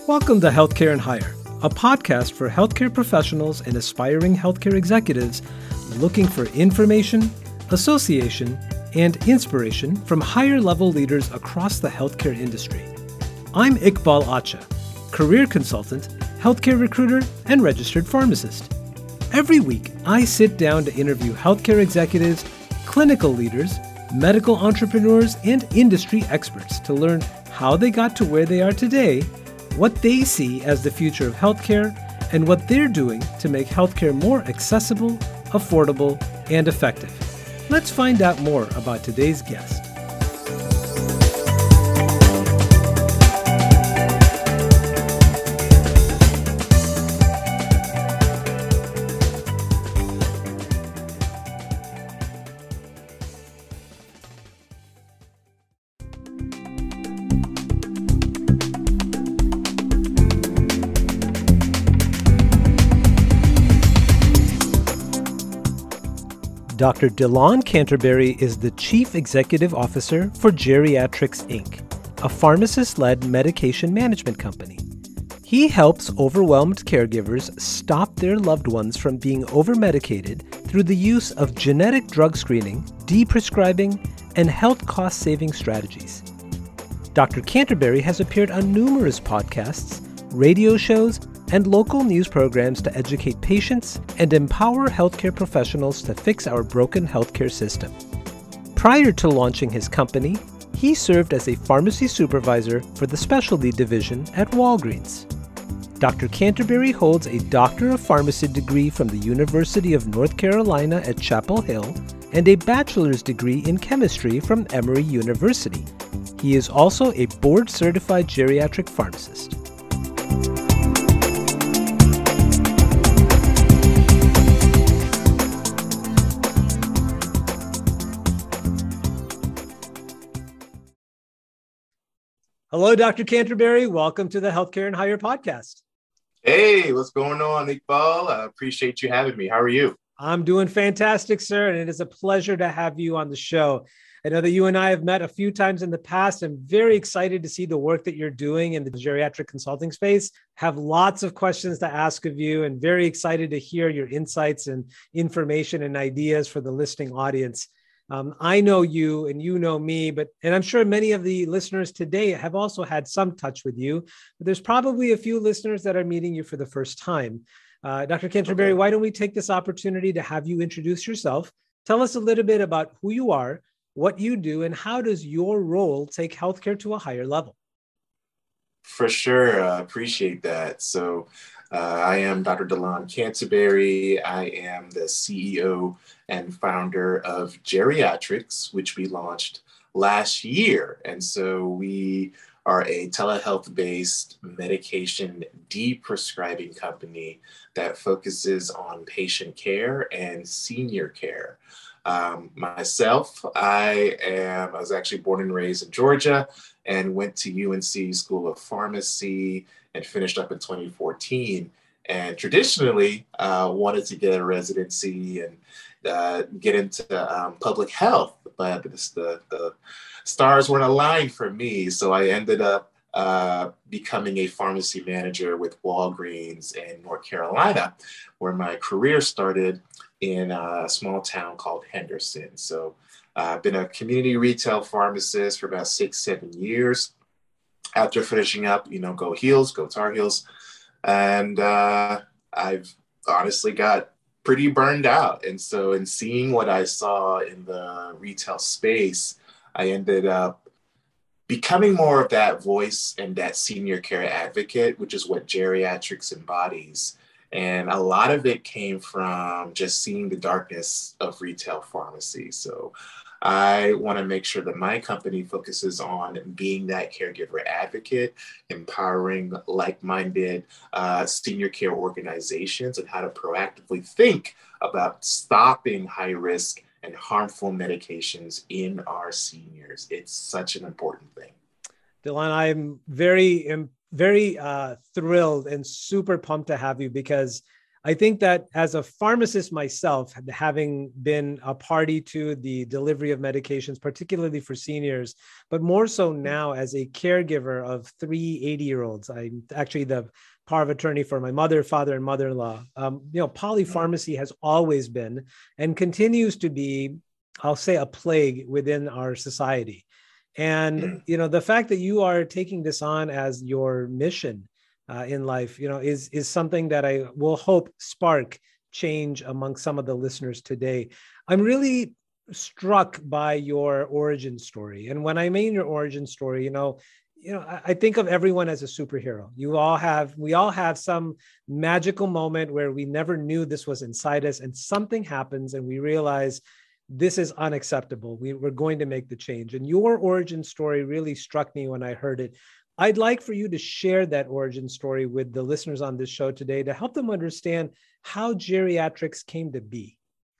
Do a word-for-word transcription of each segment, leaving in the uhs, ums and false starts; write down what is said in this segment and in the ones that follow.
Welcome to Healthcare and Hire, a podcast for healthcare professionals and aspiring healthcare executives looking for information, association, and inspiration from higher-level leaders across the healthcare industry. I'm Iqbal Acha, career consultant, healthcare recruiter, and registered pharmacist. Every week, I sit down to interview healthcare executives, clinical leaders, medical entrepreneurs, and industry experts to learn how they got to where they are today, what they see as the future of healthcare, and what they're doing to make healthcare more accessible, affordable, and effective. Let's find out more about today's guest. Doctor Delon Canterbury is the Chief Executive Officer for Geriatrix, Incorporated, a pharmacist-led medication management company. He helps overwhelmed caregivers stop their loved ones from being over-medicated through the use of genetic drug screening, deprescribing, and health cost-saving strategies. Doctor Canterbury has appeared on numerous podcasts, radio shows, and local news programs to educate patients and empower healthcare professionals to fix our broken healthcare system. Prior to launching his company, he served as a pharmacy supervisor for the specialty division at Walgreens. Doctor Canterbury holds a Doctor of Pharmacy degree from the University of North Carolina at Chapel Hill and a bachelor's degree in chemistry from Emory University. He is also a board-certified geriatric pharmacist. Hello, Doctor Canterbury. Welcome to the Healthcare and Hire podcast. Hey, what's going on, Iqbal? I appreciate you having me. How are you? I'm doing fantastic, sir, and it is a pleasure to have you on the show. I know that you and I have met a few times in the past. I'm very excited to see the work that you're doing in the geriatric consulting space. Have lots of questions to ask of you and very excited to hear your insights and information and ideas for the listening audience. Um, I know you and you know me, but and I'm sure many of the listeners today have also had some touch with you, but there's probably a few listeners that are meeting you for the first time. Uh, Doctor Canterbury, why don't we take this opportunity to have you introduce yourself? Tell us a little bit about who you are, what you do, and how does your role take healthcare to a higher level? For sure. I uh, appreciate that. So uh, I am Doctor Delon Canterbury. I am the C E O and founder of Geriatrix, which we launched last year. And so we are a telehealth-based medication deprescribing company that focuses on patient care and senior care. Um, myself, I am, I was actually born and raised in Georgia and went to U N C School of Pharmacy and finished up in twenty fourteen. And traditionally uh, wanted to get a residency and uh, get into um, public health, but this, the, the stars weren't aligned for me. So I ended up uh, becoming a pharmacy manager with Walgreens in North Carolina, where my career started in a small town called Henderson. So uh, I've been a community retail pharmacist for about six, seven years. After finishing up, you know, go Heels, go Tar Heels. And uh, I've honestly got pretty burned out. And so in seeing what I saw in the retail space, I ended up becoming more of that voice and that senior care advocate, which is what Geriatrix embodies. And a lot of it came from just seeing the darkness of retail pharmacy. So I want to make sure that my company focuses on being that caregiver advocate, empowering like-minded uh, senior care organizations and how to proactively think about stopping high-risk and harmful medications in our seniors. It's such an important thing. Delon, I'm very, very uh, thrilled and super pumped to have you because I think that as a pharmacist myself, having been a party to the delivery of medications, particularly for seniors, but more so now as a caregiver of three eighty-year-olds, I'm actually the power of attorney for my mother, father, and mother-in-law. Um, you know, polypharmacy has always been and continues to be, I'll say, a plague within our society. And, you know, the fact that you are taking this on as your mission Uh, in life, you know, is is something that I will hope spark change among some of the listeners today. I'm really struck by your origin story, and when I mean your origin story, you know, you know, I, I think of everyone as a superhero. You all have, we all have some magical moment where we never knew this was inside us, and something happens, and we realize this is unacceptable. We, we're going to make the change. And your origin story really struck me when I heard it. I'd like for you to share that origin story with the listeners on this show today to help them understand how geriatrics came to be.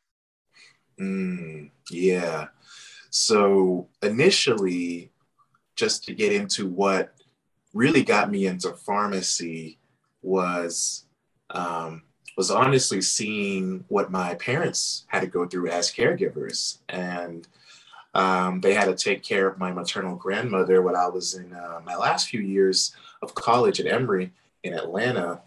Mm, yeah. So initially, just to get into what really got me into pharmacy was um, was honestly seeing what my parents had to go through as caregivers. And Um, they had to take care of my maternal grandmother when I was in uh, my last few years of college at Emory in Atlanta.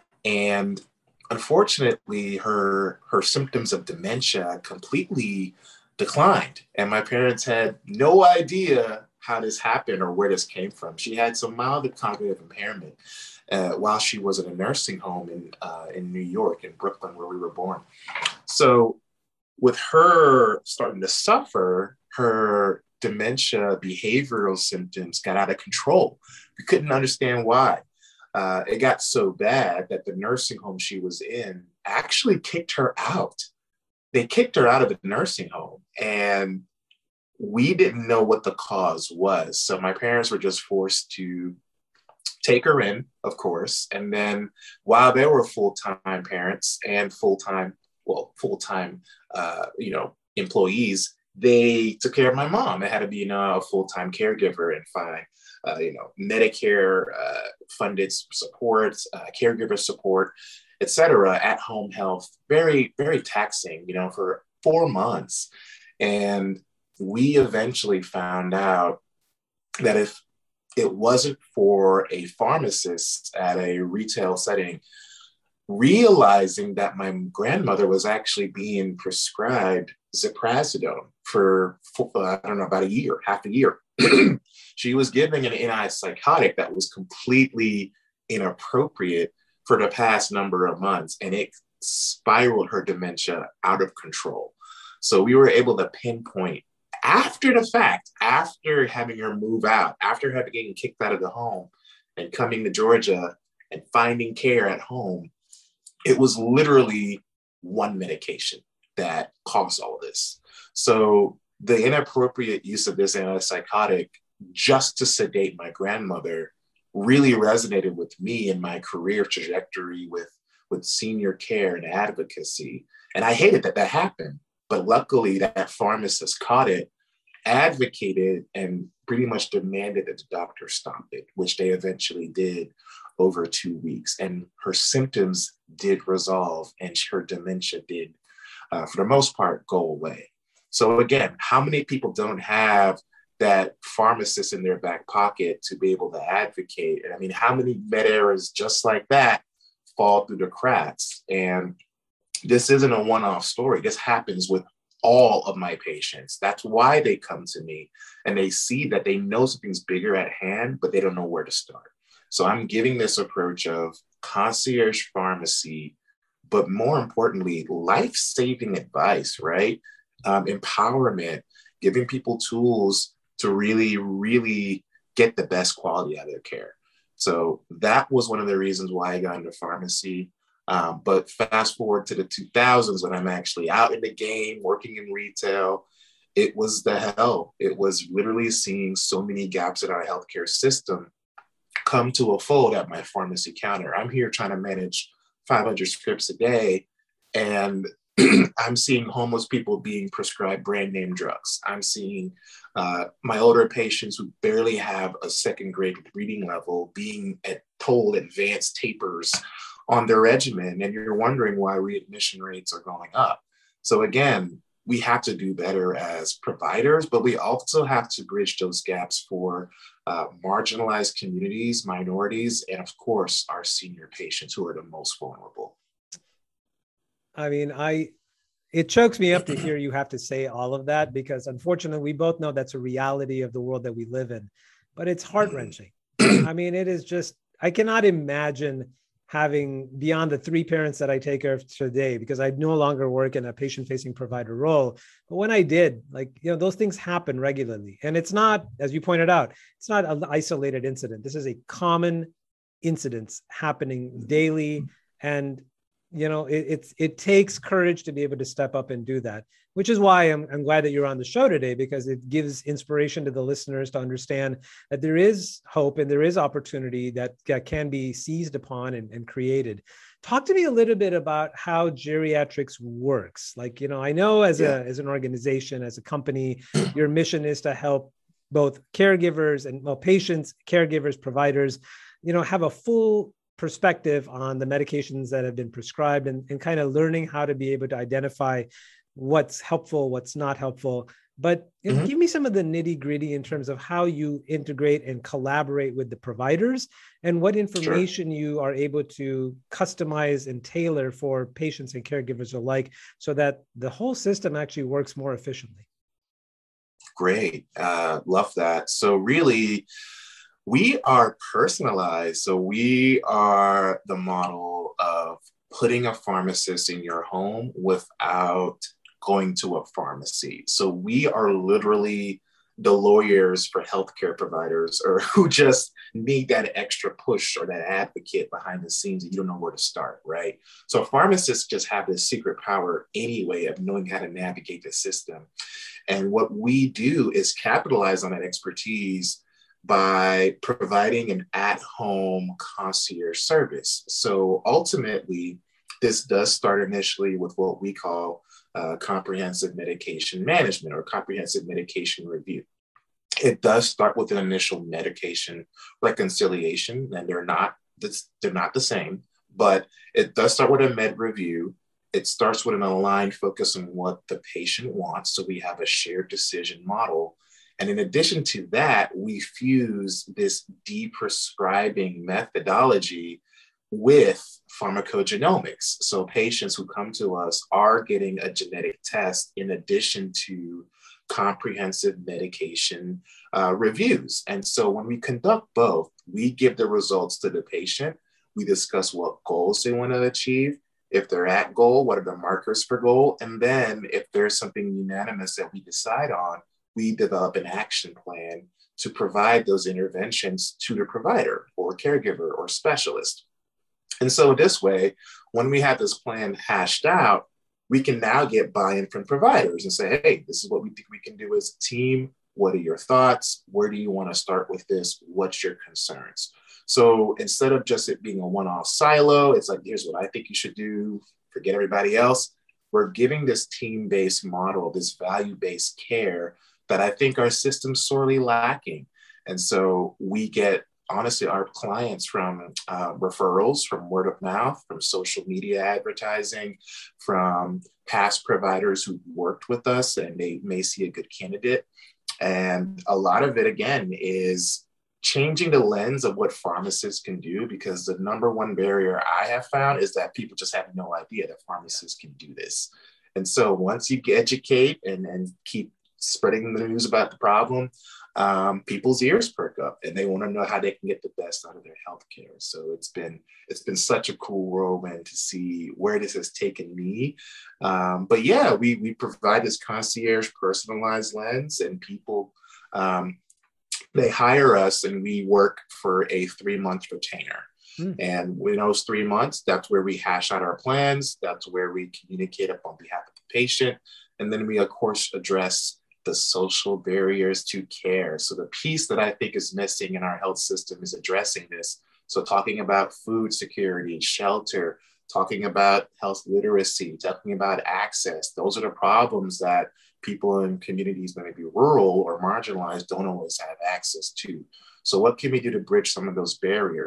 And unfortunately, her her symptoms of dementia completely declined. And my parents had no idea how this happened or where this came from. She had some mild cognitive impairment uh, while she was in a nursing home in, uh, in New York, in Brooklyn, where we were born. So with her starting to suffer, her dementia behavioral symptoms got out of control. We couldn't understand why. Uh, it got so bad that the nursing home she was in actually kicked her out. They kicked her out of the nursing home, and we didn't know what the cause was. So my parents were just forced to take her in, of course. And then while they were full-time parents and full-time, well, full-time, uh, you know, employees, they took care of my mom. They had to be, you know, a full-time caregiver and find, uh, you know, Medicare uh, funded support, uh, caregiver support, et cetera, at-home health. Very, very taxing, you know, for four months. And we eventually found out that if it wasn't for a pharmacist at a retail setting realizing that my grandmother was actually being prescribed ziprasidone for, for uh, I don't know, about a year, half a year. She was giving an antipsychotic that was completely inappropriate for the past number of months, and it spiraled her dementia out of control. So we were able to pinpoint after the fact, after having her move out, after her getting kicked out of the home and coming to Georgia and finding care at home, it was literally one medication that caused all of this. So the inappropriate use of this antipsychotic just to sedate my grandmother really resonated with me in my career trajectory with, with senior care and advocacy. And I hated that that happened. But luckily, that pharmacist caught it, advocated, and pretty much demanded that the doctor stop it, which they eventually did over two weeks. And her symptoms did resolve, and her dementia did, uh, for the most part, go away. So again, how many people don't have that pharmacist in their back pocket to be able to advocate? And I mean, how many med errors just like that fall through the cracks? And this isn't a one-off story. This happens with all of my patients. That's why they come to me, and they see that they know something's bigger at hand, but they don't know where to start. So I'm giving this approach of concierge pharmacy, but more importantly, life-saving advice, right? Um, empowerment, giving people tools to really, really get the best quality out of their care. So that was one of the reasons why I got into pharmacy. Um, but fast forward to the two thousands when I'm actually out in the game, working in retail, it was the hell. It was literally seeing so many gaps in our healthcare system come to a fold at my pharmacy counter. I'm here trying to manage five hundred scripts a day, and I'm seeing homeless people being prescribed brand name drugs. I'm seeing uh, my older patients who barely have a second grade reading level being at, told advanced tapers on their regimen, and you're wondering why readmission rates are going up. So again, we have to do better as providers, but we also have to bridge those gaps for uh, marginalized communities, minorities, and of course, our senior patients who are the most vulnerable. I mean, I it chokes me up to hear you have to say all of that, because unfortunately, we both know that's a reality of the world that we live in, but it's heart-wrenching. I mean, it is just, I cannot imagine having, beyond the three parents that I take care of today, because I no longer work in a patient-facing provider role. But when I did, like, you know, those things happen regularly. And it's not, as you pointed out, it's not an isolated incident. This is a common incident happening daily. And, you know, it, it's, it takes courage to be able to step up and do that, which is why I'm, I'm glad that you're on the show today, because it gives inspiration to the listeners to understand that there is hope and there is opportunity that, that can be seized upon and, and created. Talk to me a little bit about how geriatrics works. Like, you know, I know as Yeah. a, as an organization, as a company, your mission is to help both caregivers and, well, patients, caregivers, providers, you know, have a full perspective on the medications that have been prescribed, and, and kind of learning how to be able to identify what's helpful, what's not helpful. But you know, Mhm. give me some of the nitty gritty in terms of how you integrate and collaborate with the providers, and what information sure. you are able to customize and tailor for patients and caregivers alike, so that the whole system actually works more efficiently. Great. Uh, love that. So really, we are personalized. So we are the model of putting a pharmacist in your home without going to a pharmacy. So we are literally the lawyers for healthcare providers, or who just need that extra push or that advocate behind the scenes and you don't know where to start, right? So pharmacists just have this secret power anyway of knowing how to navigate the system. And what we do is capitalize on that expertise by providing an at-home concierge service. So ultimately, this does start initially with what we call uh, comprehensive medication management or comprehensive medication review. It does start with an initial medication reconciliation, and they're not, they're not the same, but it does start with a med review. It starts with an aligned focus on what the patient wants. So we have a shared decision model. And in addition to that, we fuse this deprescribing methodology with pharmacogenomics. So patients who come to us are getting a genetic test in addition to comprehensive medication uh, reviews. And so when we conduct both, we give the results to the patient. We discuss what goals they want to achieve. If they're at goal, what are the markers for goal? And then if there's something unanimous that we decide on, we develop an action plan to provide those interventions to the provider or caregiver or specialist. And so this way, when we have this plan hashed out, we can now get buy-in from providers and say, hey, this is what we think we can do as a team. What are your thoughts? Where do you want to start with this? What's your concerns? So instead of just it being a one-off silo, it's like, here's what I think you should do, forget everybody else. We're giving this team-based model, this value-based care that I think our system's sorely lacking. And so we get, honestly, our clients from uh, referrals, from word of mouth, from social media advertising, from past providers who worked with us and they may see a good candidate. And a lot of it, again, is changing the lens of what pharmacists can do, because the number one barrier I have found is that people just have no idea that pharmacists can do this. And so once you educate and, and keep spreading the news about the problem, um, people's ears perk up and they want to know how they can get the best out of their healthcare. So it's been it's been such a cool whirlwind to see where this has taken me. Um, but yeah, we we provide this concierge personalized lens, and people um, they hire us and we work for a three month retainer. Mm. And in those three months, that's where we hash out our plans. That's where we communicate up on behalf of the patient. And then we, of course, address the social barriers to care. So the piece that I think is missing in our health system is addressing this. So talking about food security, shelter, talking about health literacy, talking about access. Those are the problems that people in communities that may be rural or marginalized don't always have access to. So what can we do to bridge some of those barriers?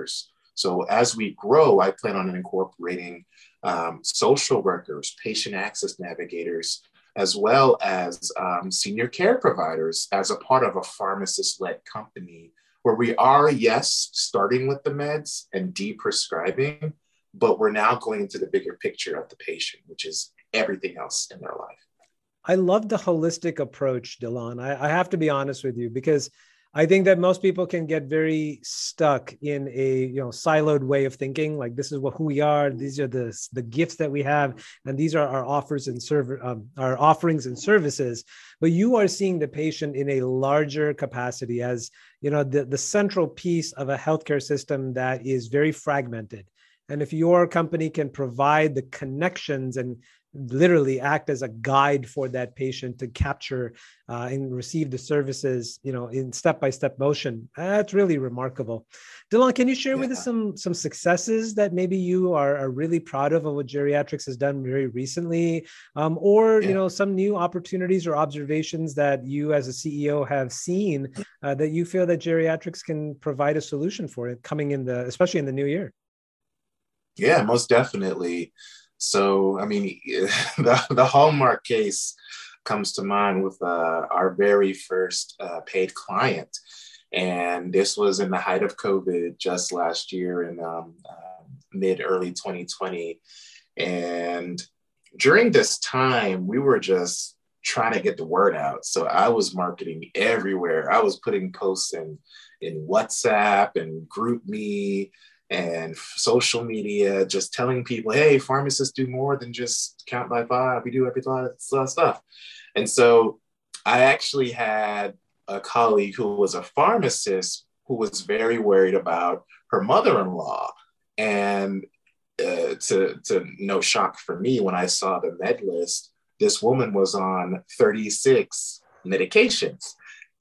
So as we grow, I plan on incorporating um, social workers, patient access navigators, as well as um, senior care providers as a part of a pharmacist-led company where we are, yes, starting with the meds and de-prescribing, but we're now going into the bigger picture of the patient, which is everything else in their life. I love the holistic approach, Delon. I, I have to be honest with you, because I think that most people can get very stuck in a, you know, siloed way of thinking. Like, this is what who we are. These are the the gifts that we have, and these are our offers and serve um, our offerings and services. But you are seeing the patient in a larger capacity as, you know, the the central piece of a healthcare system that is very fragmented. And if your company can provide the connections and literally act as a guide for that patient to capture uh, and receive the services, you know, in step-by-step motion, that's really remarkable. Delon, can you share yeah. with us some some successes that maybe you are, are really proud of, of what Geriatrix has done very recently, um, or yeah. you know, some new opportunities or observations that you as a C E O have seen uh, that you feel that Geriatrix can provide a solution for it coming in the, especially in the new year? Yeah, most definitely. So, I mean, the, the Hallmark case comes to mind with uh, our very first uh, paid client. And this was in the height of COVID just last year in um, uh, mid early twenty twenty. And during this time, we were just trying to get the word out. So I was marketing everywhere. I was putting posts in, in WhatsApp and GroupMe and social media, just telling people, hey, pharmacists do more than just count by five. We do every lot of stuff. And so I actually had a colleague who was a pharmacist who was very worried about her mother-in-law. And uh, to, to no shock for me, when I saw the med list, this woman was on thirty-six medications.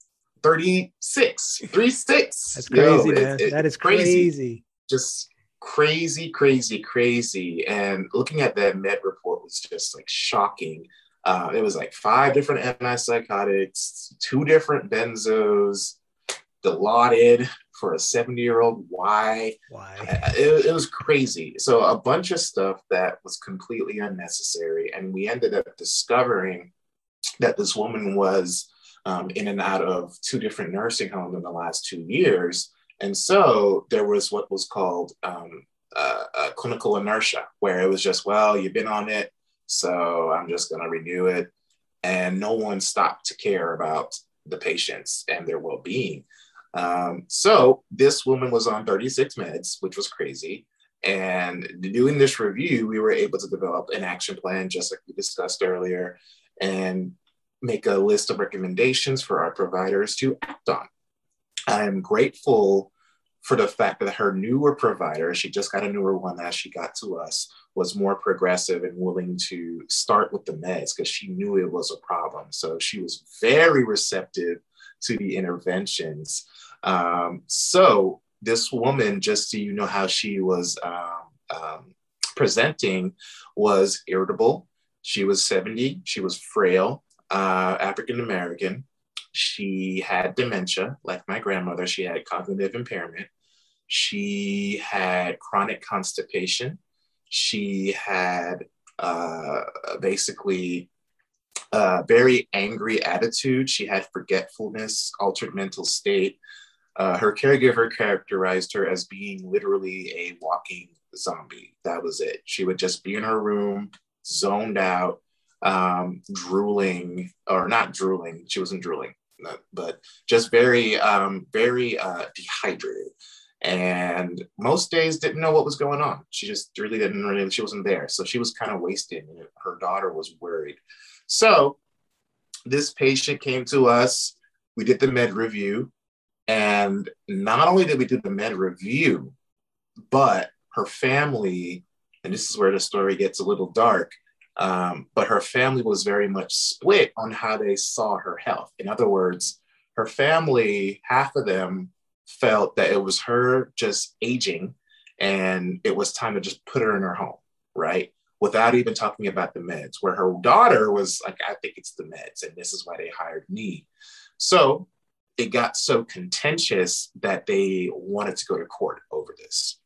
thirty-six, thirty-six. That's crazy, Yo, man. It, it, that is crazy. crazy. Just crazy, crazy, crazy. And looking at that med report was just like shocking. Uh, it was like five different antipsychotics, two different benzos, Dilaudid for a seventy-year-old. Why? Why? It, it was crazy. So a bunch of stuff that was completely unnecessary. And we ended up discovering that this woman was um, in and out of two different nursing homes in the last two years. And so there was what was called um, uh, uh, clinical inertia, where it was just, well, you've been on it, so I'm just going to renew it. And no one stopped to care about the patients and their well-being. Um, so this woman was on thirty-six meds, which was crazy. And doing this review, we were able to develop an action plan, just like we discussed earlier, and make a list of recommendations for our providers to act on. I'm grateful for the fact that her newer provider, she just got a newer one as she got to us, was more progressive and willing to start with the meds because she knew it was a problem. So she was very receptive to the interventions. Um, so this woman, just so you know how she was um, um, presenting, was irritable. She was seventy. She was frail, uh, African-American. She had dementia, like my grandmother. She had cognitive impairment. She had chronic constipation. She had uh, basically a very angry attitude. She had forgetfulness, altered mental state. Uh, her caregiver characterized her as being literally a walking zombie. That was it. She would just be in her room, zoned out, um, drooling, or not drooling. She wasn't drooling. But just very, um, very uh, dehydrated. And most days didn't know what was going on. She just really didn't really, she wasn't there. So she was kind of wasted. And her daughter was worried. So this patient came to us. We did the med review. And not only did we do the med review, but her family, and this is where the story gets a little dark, Um, but her family was very much split on how they saw her health. In other words, her family, half of them felt that it was her just aging and it was time to just put her in her home, right? Without even talking about the meds, where her daughter was like, I think it's the meds and this is why they hired me. So it got so contentious that they wanted to go to court over this.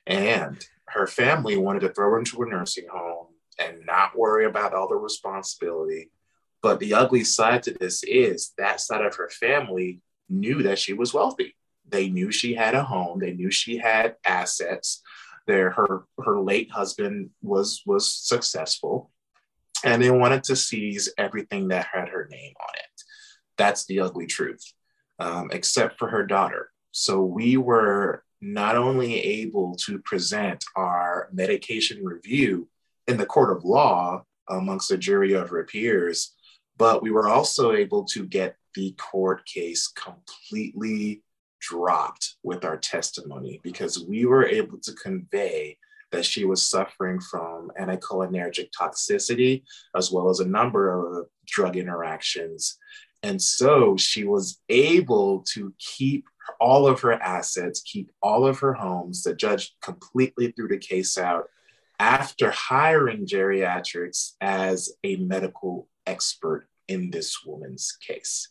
And her family wanted to throw her into a nursing home and not worry about all the responsibility. But the ugly side to this is that side of her family knew that she was wealthy. They knew she had a home. They knew she had assets. There, her her late husband was was successful, and they wanted to seize everything that had her name on it. That's the ugly truth, um, except for her daughter. So we were not only able to present our medication review in the court of law amongst a jury of her peers, but we were also able to get the court case completely dropped with our testimony because we were able to convey that she was suffering from anticholinergic toxicity, as well as a number of drug interactions. And so she was able to keep all of her assets, keep all of her homes. The judge completely threw the case out after hiring geriatrics as a medical expert in this woman's case.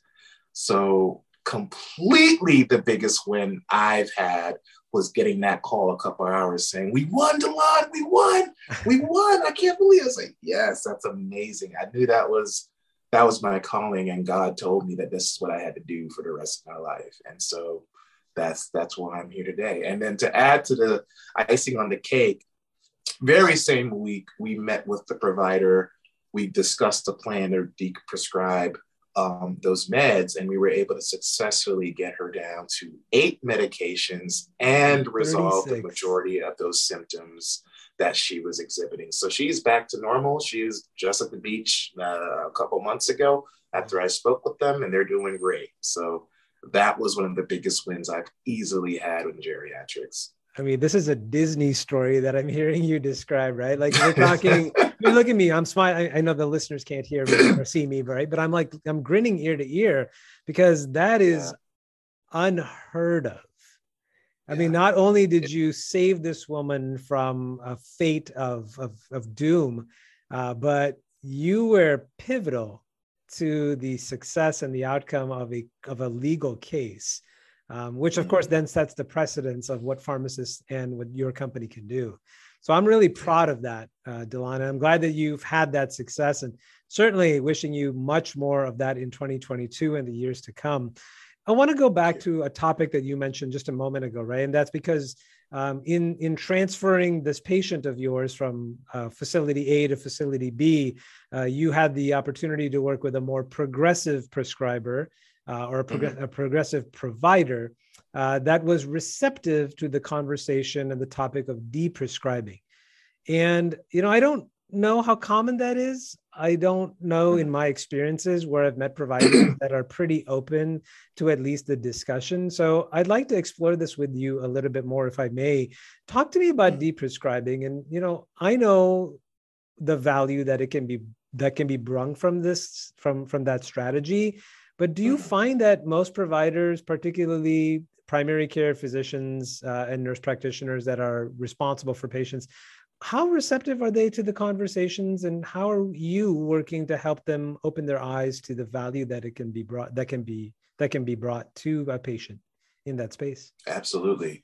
So completely the biggest win I've had was getting that call a couple of hours saying, we won, Delon, we won, we won. I can't believe it. I was like, yes, that's amazing. I knew that was, that was my calling, and God told me that this is what I had to do for the rest of my life. And so that's, that's why I'm here today. And then to add to the icing on the cake, very same week, we met with the provider. We discussed the plan to de-prescribe um, those meds, and we were able to successfully get her down to eight medications and resolve thirty-six the majority of those symptoms that she was exhibiting. So she's back to normal. She was just at the beach uh, a couple months ago after I spoke with them, and they're doing great. So that was one of the biggest wins I've easily had in geriatrics. I mean, this is a Disney story that I'm hearing you describe, right? Like we're talking, you look at me, I'm smiling. I, I know the listeners can't hear me or see me, right? But I'm like, I'm grinning ear to ear because that is yeah. unheard of. I yeah. mean, not only did you save this woman from a fate of, of, of doom, uh, but you were pivotal to the success and the outcome of a, of a legal case. Um, which of course then sets the precedence of what pharmacists and what your company can do. So I'm really proud of that, uh, Delon. I'm glad that you've had that success, and certainly wishing you much more of that in twenty twenty-two and the years to come. I want to go back to a topic that you mentioned just a moment ago, right? And that's because um, in, in transferring this patient of yours from uh, facility A to facility B, uh, you had the opportunity to work with a more progressive prescriber Uh, or a, prog- mm-hmm. a progressive provider uh, that was receptive to the conversation and the topic of de-prescribing. And, you know, I don't know how common that is. I don't know in my experiences where I've met providers that are pretty open to at least the discussion. So I'd like to explore this with you a little bit more, if I may. Talk to me about de-prescribing. And, you know, I know the value that it can be, that can be brung from this, from, from that strategy. But do you find that most providers, particularly primary care physicians uh, and nurse practitioners that are responsible for patients, how receptive are they to the conversations, and how are you working to help them open their eyes to the value that it can be brought, that can be that can be brought to a patient in that space? Absolutely.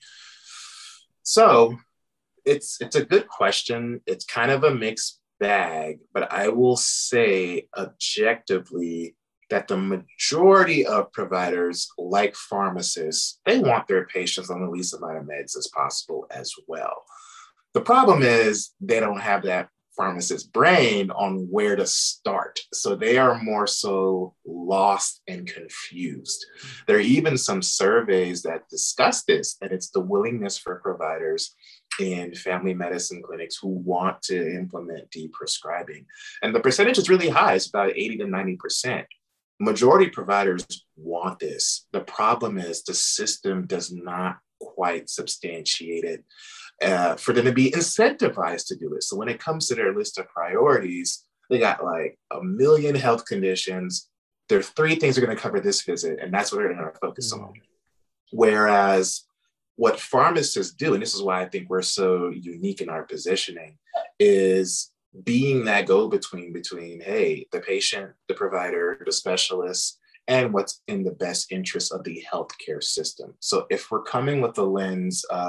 So it's it's a good question. It's kind of a mixed bag, but I will say objectively that the majority of providers, like pharmacists, they want their patients on the least amount of meds as possible as well. The problem is they don't have that pharmacist brain on where to start. So they are more so lost and confused. There are even some surveys that discuss this, and it's the willingness for providers in family medicine clinics who want to implement de-prescribing. And the percentage is really high. It's about eighty to ninety percent. Majority providers want this. The problem is the system does not quite substantiate it uh, for them to be incentivized to do it. So when it comes to their list of priorities, they got like a million health conditions. There are three things they're going to cover this visit, and that's what they're going to focus mm-hmm. on. Whereas what pharmacists do, and this is why I think we're so unique in our positioning, is being that go-between between, hey, the patient, the provider, the specialist, and what's in the best interest of the healthcare system. So if we're coming with the lens of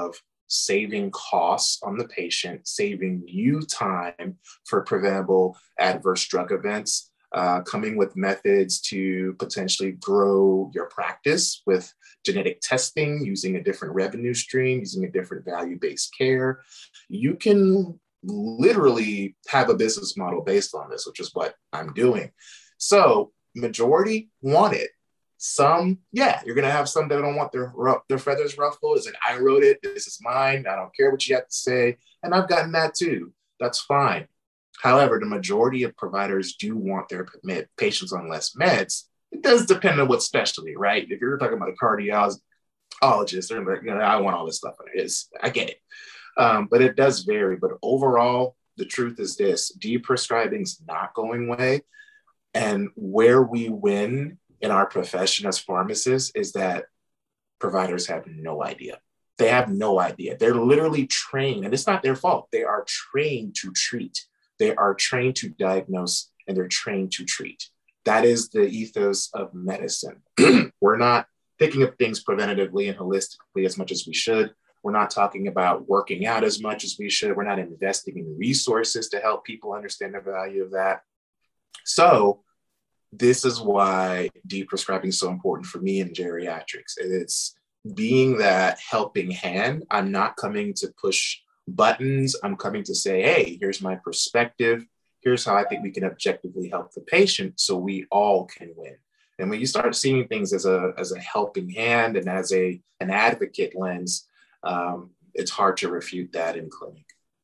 saving costs on the patient, saving you time for preventable adverse drug events, uh, coming with methods to potentially grow your practice with genetic testing, using a different revenue stream, using a different value-based care. You can literally have a business model based on this, which is what I'm doing. So majority want it. Some, yeah, you're going to have some that don't want their, their feathers ruffled. It's like, I wrote it. This is mine. I don't care what you have to say. And I've gotten that too. That's fine. However, the majority of providers do want their patients on less meds. It does depend on what specialty, right? If you're talking about a cardiologist, they're like, you know, I want all this stuff. It is, I get it. Um, but it does vary. But overall, the truth is this: deprescribing is not going away. And where we win in our profession as pharmacists is that providers have no idea. They have no idea. They're literally trained, and it's not their fault. They are trained to treat. They are trained to diagnose, and they're trained to treat. That is the ethos of medicine. We're not picking up things preventatively and holistically as much as we should. We're not talking about working out as much as we should. We're not investing in resources to help people understand the value of that. So this is why deprescribing is so important for me in geriatrics. It's being that helping hand. I'm not coming to push buttons. I'm coming to say, hey, here's my perspective. Here's how I think we can objectively help the patient so we all can win. And when you start seeing things as a, as a helping hand and as a, an advocate lens, um, it's hard to refute that in clinic.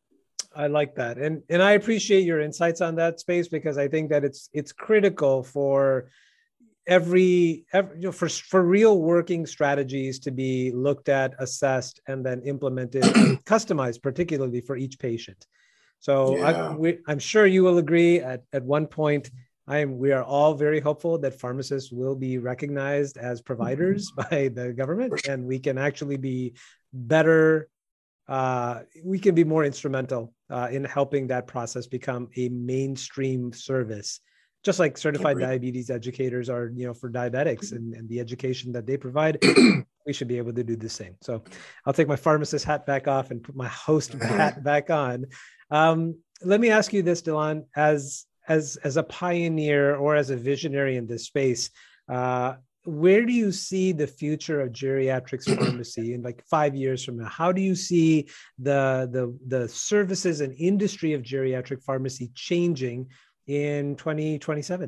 I like that. And, and I appreciate your insights on that space, because I think that it's, it's critical for every, every you know, for, for real working strategies to be looked at, assessed, and then implemented, customized, particularly for each patient. So yeah. I, we, I'm sure you will agree at, at one point, I am, we are all very hopeful that pharmacists will be recognized as providers by the government, and we can actually be better. Uh, we can be more instrumental uh, in helping that process become a mainstream service, just like certified diabetes educators are, you know, for diabetics and, and the education that they provide. We should be able to do the same. So I'll take my pharmacist hat back off and put my host hat back on. Um, let me ask you this, Delon, as, as, as a pioneer or as a visionary in this space, uh, where do you see the future of geriatrics pharmacy in like five years from now? How do you see the, the, the services and industry of geriatric pharmacy changing in twenty twenty-seven?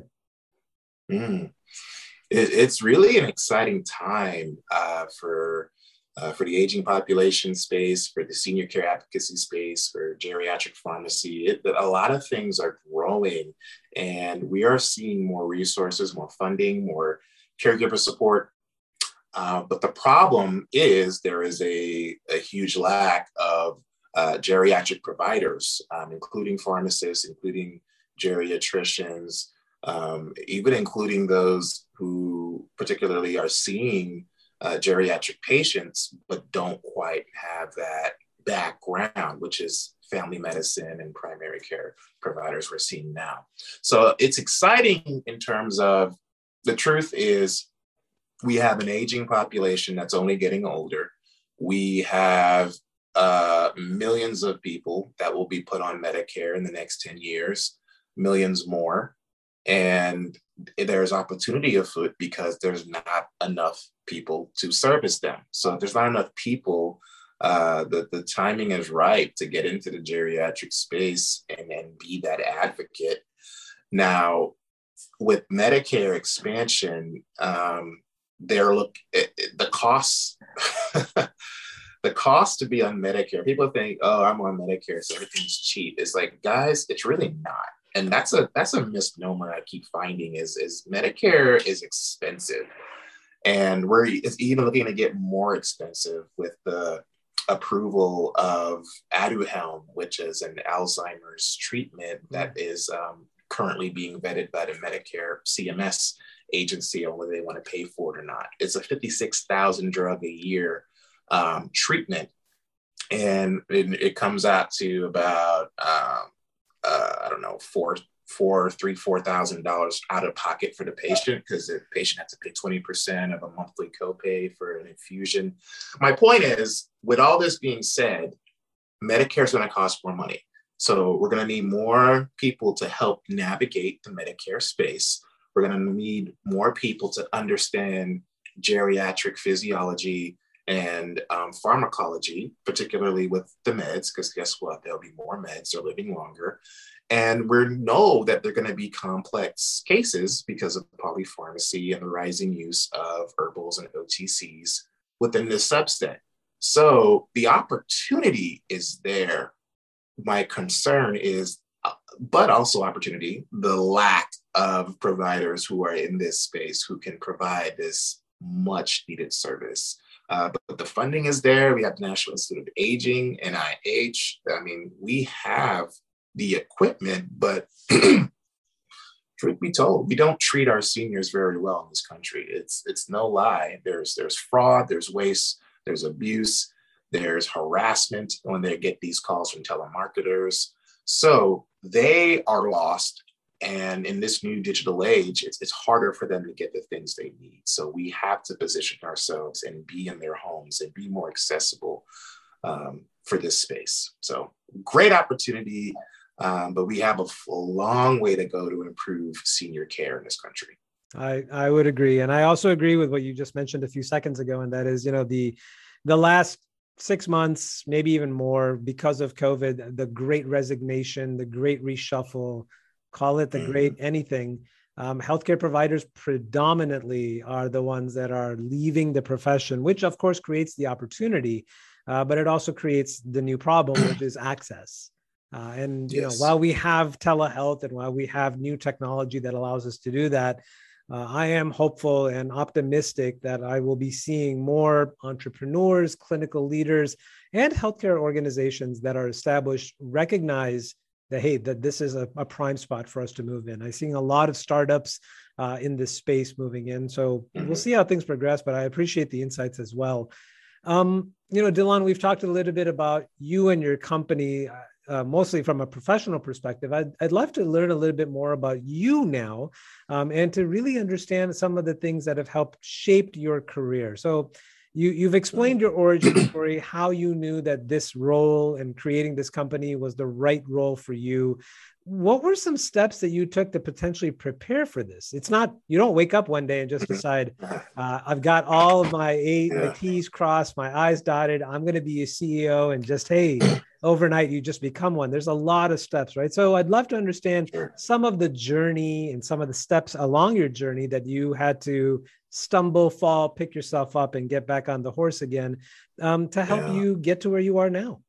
Mm. It, it's really an exciting time uh, for uh, for the aging population space, for the senior care advocacy space, for geriatric pharmacy. It, a lot of things are growing, and we are seeing more resources, more funding, more caregiver support. Uh, but the problem is there is a, a huge lack of uh, geriatric providers, um, including pharmacists, including geriatricians, um, even including those who particularly are seeing uh, geriatric patients, but don't quite have that background, which is family medicine and primary care providers we're seeing now. So it's exciting in terms of, the truth is we have an aging population that's only getting older. We have uh, millions of people that will be put on Medicare in the next ten years, millions more. And there's opportunity afoot because there's not enough people to service them. So if there's not enough people, uh, the, the timing is right to get into the geriatric space and, and be that advocate. Now, with Medicare expansion, um, they're look it, it, the costs, the cost to be on Medicare. People think, "Oh, I'm on Medicare, so everything's cheap." It's like, guys, it's really not, and that's a that's a misnomer I keep finding. Is is Medicare is expensive, and we're it's even looking to get more expensive with the approval of Aduhelm, which is an Alzheimer's treatment that is um, currently being vetted by the Medicare C M S agency on whether they want to pay for it or not. It's a fifty-six thousand drug a year um, treatment. And it, it comes out to about, um, uh, I don't know, four, four, three, four thousand dollars out of pocket for the patient because the patient has to pay twenty percent of a monthly copay for an infusion. My point is, with all this being said, Medicare is going to cost more money. So we're going to need more people to help navigate the Medicare space. We're going to need more people to understand geriatric physiology and um, pharmacology, particularly with the meds, because guess what? There'll be more meds. They're living longer. And we know that they're going to be complex cases because of polypharmacy and the rising use of herbals and O T Cs within this subset. So the opportunity is there. My concern is, uh, but also opportunity, the lack of providers who are in this space who can provide this much needed service. Uh, but, but the funding is there. We have the National Institute of Aging, N I H. I mean, we have the equipment, but truth be told, we don't treat our seniors very well in this country. It's it's no lie. There's there's fraud, there's waste, there's abuse, there's harassment when they get these calls from telemarketers. So they are lost. And in this new digital age, it's, it's harder for them to get the things they need. So we have to position ourselves and be in their homes and be more accessible um, for this space. So great opportunity, um, but we have a, a long way to go to improve senior care in this country. I, I would agree. And I also agree with what you just mentioned a few seconds ago. And that is, you know, the, the last six months, maybe even more because of COVID, the great resignation, the great reshuffle, call it the great anything. Um, healthcare providers predominantly are the ones that are leaving the profession, which of course creates the opportunity, uh, but it also creates the new problem, which is access. Uh, and you yes. know, while we have telehealth and while we have new technology that allows us to do that, uh, I am hopeful and optimistic that I will be seeing more entrepreneurs, clinical leaders, and healthcare organizations that are established recognize that, hey, that this is a, a prime spot for us to move in. I'm seeing a lot of startups uh, in this space moving in. So mm-hmm. we'll see how things progress, but I appreciate the insights as well. Um, you know, Dillon, we've talked a little bit about you and your company, uh, mostly from a professional perspective. I'd, I'd love to learn a little bit more about you now um, and to really understand some of the things that have helped shape your career. So You, you've explained your origin story, how you knew that this role and creating this company was the right role for you. What were some steps that you took to potentially prepare for this? It's not, you don't wake up one day and just decide, uh, I've got all of my A's, my T's crossed, my I's dotted, I'm going to be a C E O and just, hey, overnight you just become one. There's a lot of steps, right? So I'd love to understand some of the journey and some of the steps along your journey that you had to stumble, fall, pick yourself up and get back on the horse again um, to help yeah. you get to where you are now.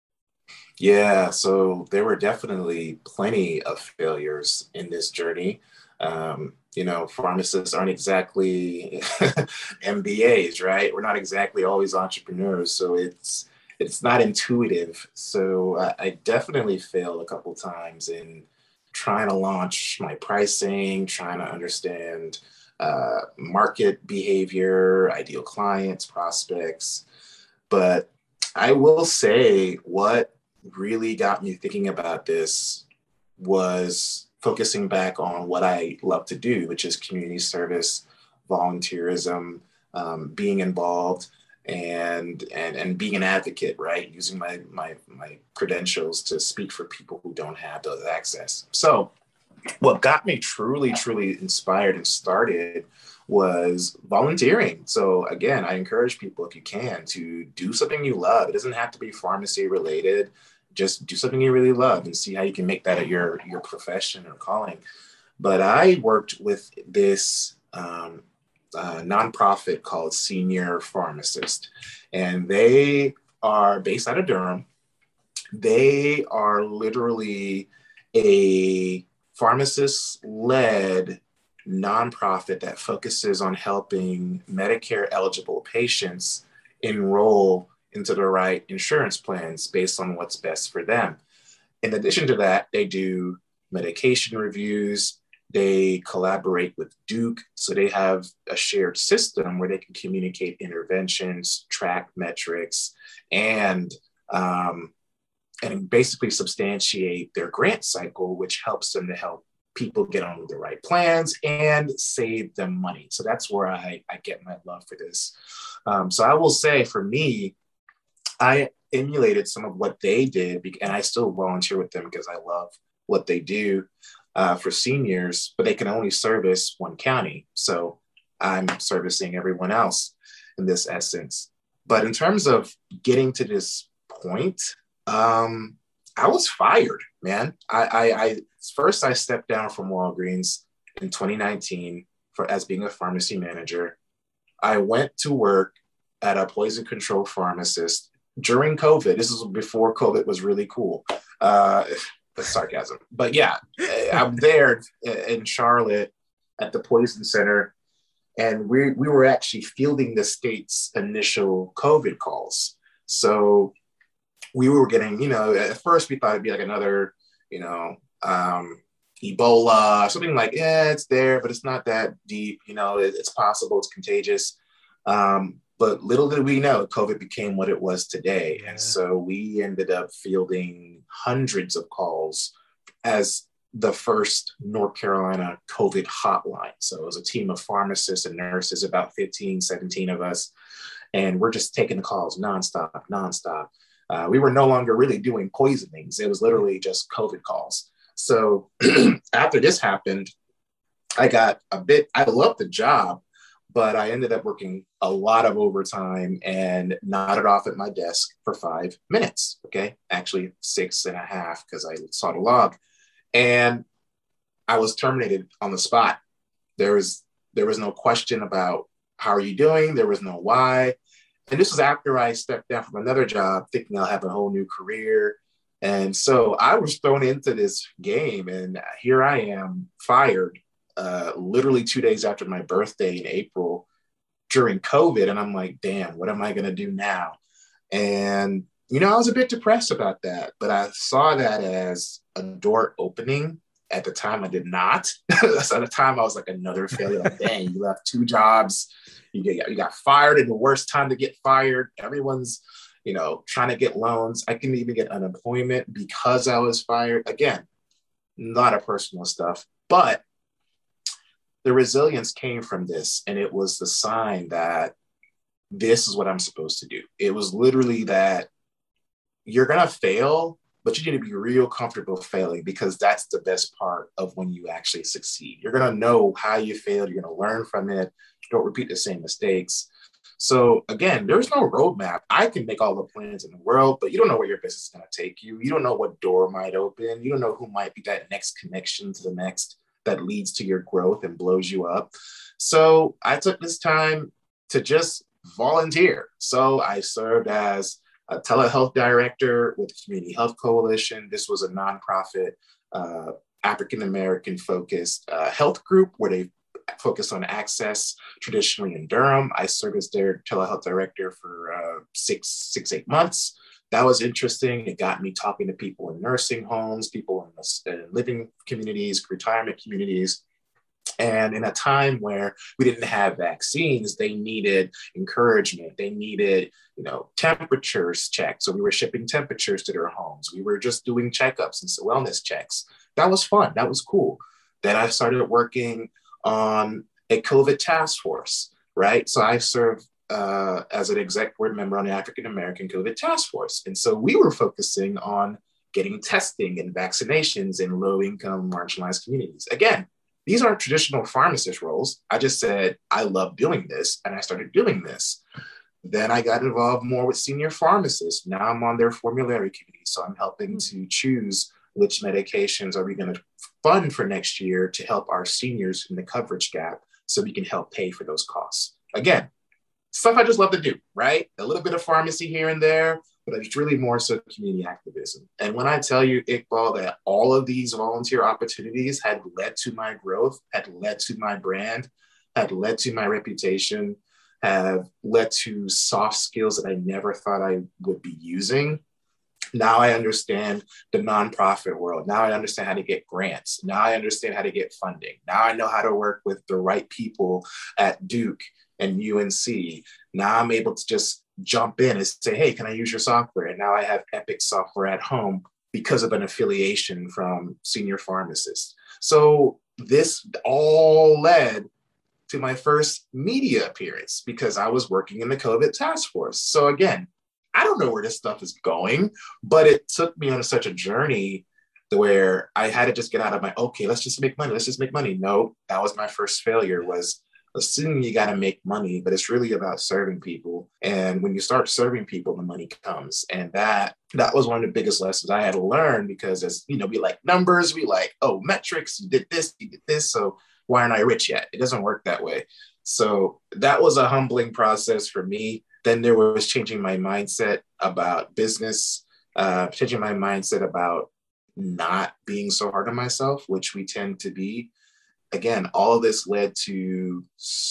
Yeah, so there were definitely plenty of failures in this journey. Um, you know, pharmacists aren't exactly M B As, right? We're not exactly always entrepreneurs. So it's it's not intuitive. So I, I definitely failed a couple times in trying to launch my pricing, trying to understand uh, market behavior, ideal clients, prospects. But I will say what really got me thinking about this was focusing back on what I love to do, which is community service, volunteerism, um, being involved, and and and being an advocate, right? Using my my my credentials to speak for people who don't have those access. So what got me truly, truly inspired and started was volunteering. So again, I encourage people, if you can, to do something you love. It doesn't have to be pharmacy related. Just do something you really love and see how you can make that your, your profession or calling. But I worked with this um, uh, nonprofit called Senior Pharmacist, and they are based out of Durham. They are literally a pharmacist-led nonprofit that focuses on helping Medicare-eligible patients enroll into the right insurance plans based on what's best for them. In addition to that, they do medication reviews. They collaborate with Duke, so they have a shared system where they can communicate interventions, track metrics, and um, and basically substantiate their grant cycle, which helps them to help people get on with the right plans and save them money. So that's where I, I get my love for this. Um, so I will say for me, I emulated some of what they did, and I still volunteer with them because I love what they do uh, for seniors, but they can only service one county. So I'm servicing everyone else in this essence. But in terms of getting to this point, um, I was fired, man. I, I, I first I stepped down from Walgreens in twenty nineteen for as being a pharmacy manager. I went to work at a poison control pharmacist during COVID. This is before COVID was really cool. Uh, that's sarcasm. But yeah, I'm there in Charlotte at the Poison Center. And we, we were actually fielding the state's initial COVID calls. So we were getting, you know, at first we thought it'd be like another, you know, um, Ebola, something like, yeah, it's there, but it's not that deep. You know, it, it's possible, it's contagious. Um, but little did we know, COVID became what it was today. Yeah. And so we ended up fielding hundreds of calls as the first North Carolina COVID hotline. So it was a team of pharmacists and nurses, about fifteen, seventeen of us. And we're just taking the calls nonstop, nonstop. Uh, we were no longer really doing poisonings. It was literally just COVID calls. So after this happened, I got a bit, I loved the job, but I ended up working a lot of overtime and nodded off at my desk for five minutes. Okay. Actually six and a half because I saw the log. And I was terminated on the spot. There was, there was no question about how are you doing? There was no why. And this was after I stepped down from another job thinking I'll have a whole new career. And so I was thrown into this game and here I am fired uh, literally two days after my birthday in April during COVID. And I'm like, damn, what am I going to do now? And, you know, I was a bit depressed about that, but I saw that as a door opening. At the time, I did not. So at the time, I was like another failure. Like, dang, you left two jobs. You get you got fired in the worst time to get fired. Everyone's, you know, trying to get loans. I couldn't even get unemployment because I was fired. Again, not a personal stuff, but the resilience came from this, and it was the sign that this is what I'm supposed to do. It was literally that you're gonna fail, but you need to be real comfortable failing because that's the best part of when you actually succeed. You're going to know how you failed. You're going to learn from it. Don't repeat the same mistakes. So again, there's no roadmap. I can make all the plans in the world, but you don't know where your business is going to take you. You don't know what door might open. You don't know who might be that next connection to the next that leads to your growth and blows you up. So I took this time to just volunteer. So I served as a telehealth director with the Community Health Coalition. This was a nonprofit, uh, African-American focused uh, health group where they focus on access, traditionally in Durham. I served as their telehealth director for uh, six, six, eight months. That was interesting. It got me talking to people in nursing homes, people in the, uh, living communities, retirement communities. And in a time where we didn't have vaccines, they needed encouragement. They needed, you know, temperatures checked. So we were shipping temperatures to their homes. We were just doing checkups and wellness checks. That was fun. That was cool. Then I started working on a COVID task force, right? So I served uh, as an exec board member on the African-American COVID task force. And so we were focusing on getting testing and vaccinations in low-income marginalized communities. Again, these aren't traditional pharmacist roles. I just said, I love doing this, and I started doing this. Then I got involved more with senior pharmacists. Now I'm on their formulary committee, so I'm helping to choose which medications are we going to fund for next year to help our seniors in the coverage gap so we can help pay for those costs. Again, stuff I just love to do, right? A little bit of pharmacy here and there, but it's really more so community activism. And when I tell you, Iqbal, that all of these volunteer opportunities had led to my growth, had led to my brand, had led to my reputation, have led to soft skills that I never thought I would be using. Now I understand the nonprofit world. Now I understand how to get grants. Now I understand how to get funding. Now I know how to work with the right people at Duke and U N C. Now I'm able to just jump in and say, hey, can I use your software? And now I have Epic software at home because of an affiliation from senior pharmacists. So this all led to my first media appearance because I was working in the COVID task force. So again, I don't know where this stuff is going, but it took me on such a journey where I had to just get out of my, okay, let's just make money. Let's just make money. No, that was my first failure, was assuming you got to make money, but it's really about serving people. And when you start serving people, the money comes. And that that was one of the biggest lessons I had to learn, because as you know, we like numbers, we like, oh, metrics, you did this, you did this. So why aren't I rich yet? It doesn't work that way. So that was a humbling process for me. Then there was changing my mindset about business, uh, changing my mindset about not being so hard on myself, which we tend to be. Again, all of this led to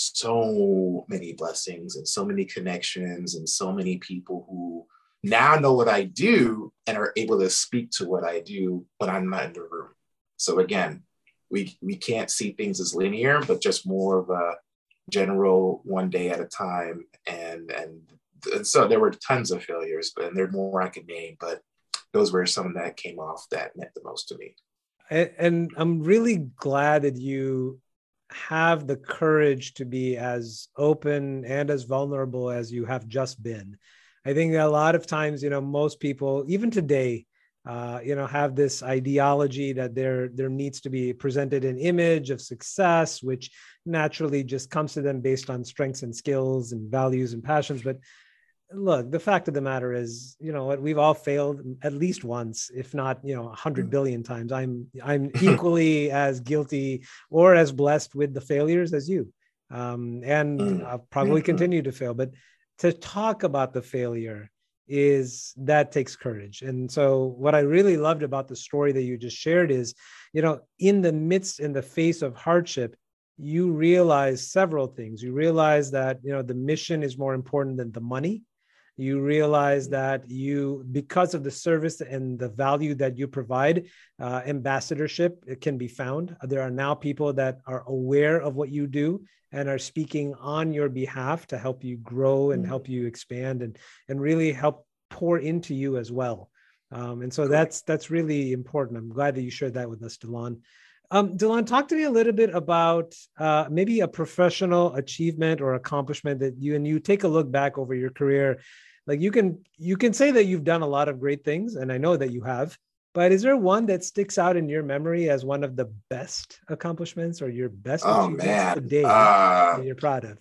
so many blessings and so many connections and so many people who now know what I do and are able to speak to what I do when I'm not in the room. So again, we we can't see things as linear, but just more of a general one day at a time. And and, and so there were tons of failures, but and there are more I could name, but those were some that came off that meant the most to me. And I'm really glad that you have the courage to be as open and as vulnerable as you have just been. I think that a lot of times, you know, most people, even today, uh, you know, have this ideology that there, there needs to be presented an image of success, which naturally just comes to them based on strengths and skills and values and passions. But look, the fact of the matter is, you know what, we've all failed at least once, if not, you know, a hundred billion times. I'm, I'm equally as guilty or as blessed with the failures as you. Um, and I'll probably continue to fail, but to talk about the failure is, that takes courage. And so what I really loved about the story that you just shared is, you know, in the midst, in the face of hardship, you realize several things. You realize that, you know, the mission is more important than the money. You realize that you, because of the service and the value that you provide, uh, ambassadorship, it can be found. There are now people that are aware of what you do and are speaking on your behalf to help you grow and help you expand and, and really help pour into you as well. Um, and so that's, that's really important. I'm glad that you shared that with us, Delon. Um, Delon, talk to me a little bit about uh, maybe a professional achievement or accomplishment that you, and you take a look back over your career. Like you can, you can say that you've done a lot of great things, and I know that you have, but is there one that sticks out in your memory as one of the best accomplishments or your best Oh, achievements man. today Uh, that you're proud of?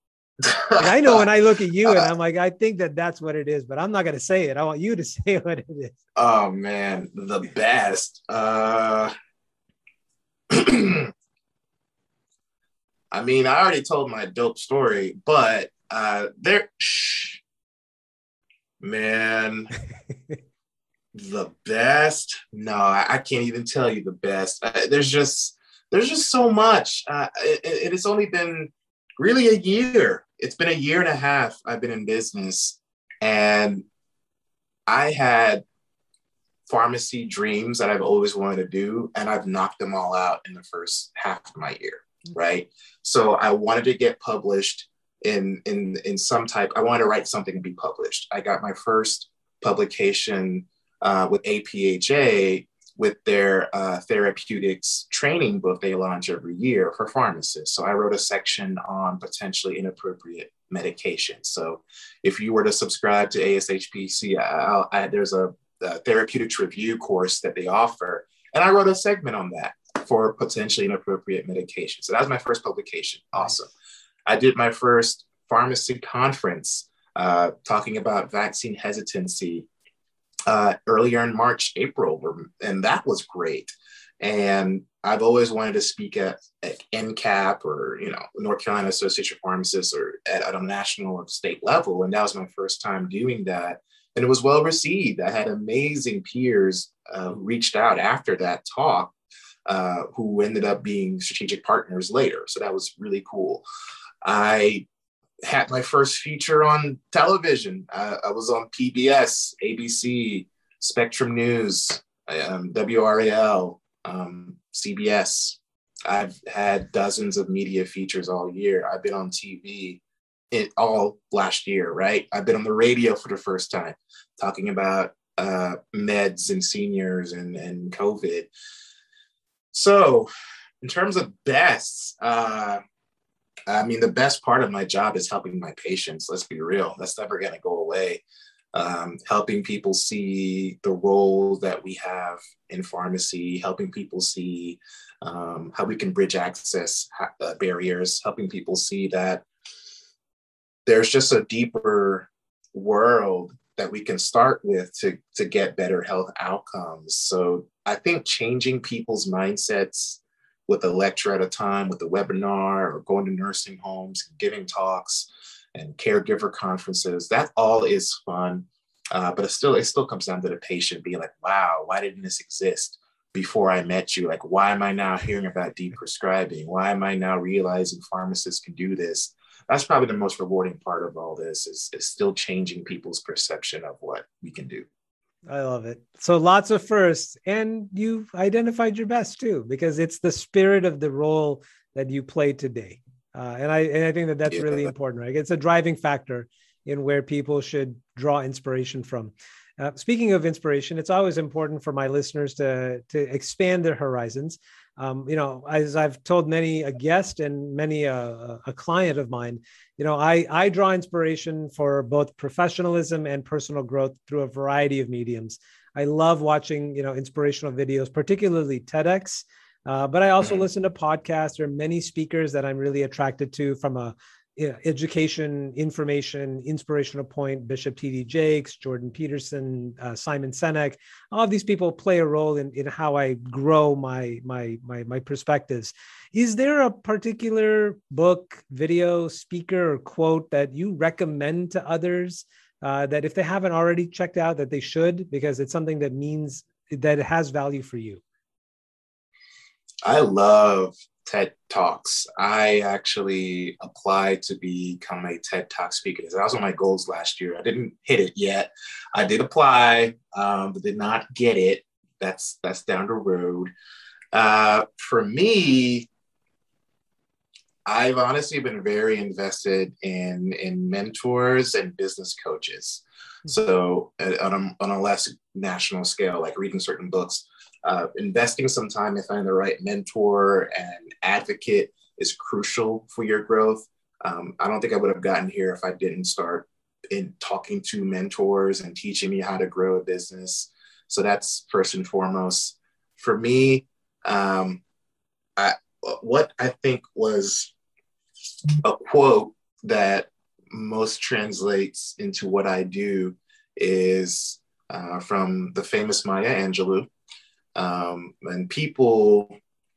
Like I know when I look at you and I'm like, I think that that's what it is, but I'm not going to say it. I want you to say what it is. Oh man, the best. Uh, I mean, I already told my dope story, but uh, there, shh, man, the best. No, I, I can't even tell you the best. Uh, there's just, there's just so much. Uh, it, it, it's only been really a year. It's been a year and a half I've been in business, and I had pharmacy dreams that I've always wanted to do, and I've knocked them all out in the first half of my year, right? So I wanted to get published in in in some type. I wanted to write something and be published. I got my first publication uh, with A P H A with their uh, therapeutics training book they launch every year for pharmacists. So I wrote a section on potentially inappropriate medication. So if you were to subscribe to A S H P C, I, I, there's a, a therapeutics review course that they offer. And I wrote a segment on that for potentially inappropriate medication. So that was my first publication. Awesome. I did my first pharmacy conference uh, talking about vaccine hesitancy uh, earlier in March, April, and that was great. And I've always wanted to speak at, at N C A P or, you know, North Carolina Association of Pharmacists, or at, at a national or state level. And that was my first time doing that. And it was well received. I had amazing peers uh, who reached out after that talk, uh, who ended up being strategic partners later. So that was really cool. I had my first feature on television. Uh, I was on P B S, A B C, Spectrum News, um, W R A L, um, C B S. I've had dozens of media features all year. I've been on T V it all last year, right? I've been on the radio for the first time talking about uh, meds and seniors and, and COVID. So in terms of best, uh, I mean, the best part of my job is helping my patients. Let's be real. That's never going to go away. Um, helping people see the role that we have in pharmacy, helping people see um, how we can bridge access uh, barriers, helping people see that there's just a deeper world that we can start with to, to get better health outcomes. So I think changing people's mindsets with a lecture at a time, with a webinar, or going to nursing homes, giving talks and caregiver conferences, that all is fun. Uh, but it still, it still comes down to the patient being like, wow, why didn't this exist before I met you? Like, why am I now hearing about deprescribing? Why am I now realizing pharmacists can do this? That's probably the most rewarding part of all this is, is still changing people's perception of what we can do. I love it. So lots of firsts, and you've identified your best too, because it's the spirit of the role that you play today. Uh, and I and I think that that's yeah. really important, right? It's a driving factor in where people should draw inspiration from. Uh, speaking of inspiration, it's always important for my listeners to, to expand their horizons. Um, you know, as I've told many a guest and many a, a client of mine, you know, I, I draw inspiration for both professionalism and personal growth through a variety of mediums. I love watching, you know, inspirational videos, particularly TEDx, uh, but I also listen to podcasts. There are many speakers that I'm really attracted to from a you know, education, information, inspirational point. Bishop T D Jakes, Jordan Peterson, uh, Simon Sinek. All of these people play a role in, in how I grow my, my, my, my perspectives. Is there a particular book, video, speaker, or quote that you recommend to others uh, that if they haven't already checked out, that they should, because it's something that means that it has value for you? I love TED Talks. I actually applied to become a TED Talk speaker. That was one of my goals last year. I didn't hit it yet. I did apply, um, but did not get it. That's that's down the road. Uh, for me, I've honestly been very invested in, in mentors and business coaches. So uh, on, a, on a less national scale, like reading certain books, uh, investing some time to find the right mentor and advocate is crucial for your growth. Um, I don't think I would have gotten here if I didn't start in talking to mentors and teaching me how to grow a business. So that's first and foremost. For me, um, I, what I think was a quote that most translates into what I do is uh, from the famous Maya Angelou. Um, and people,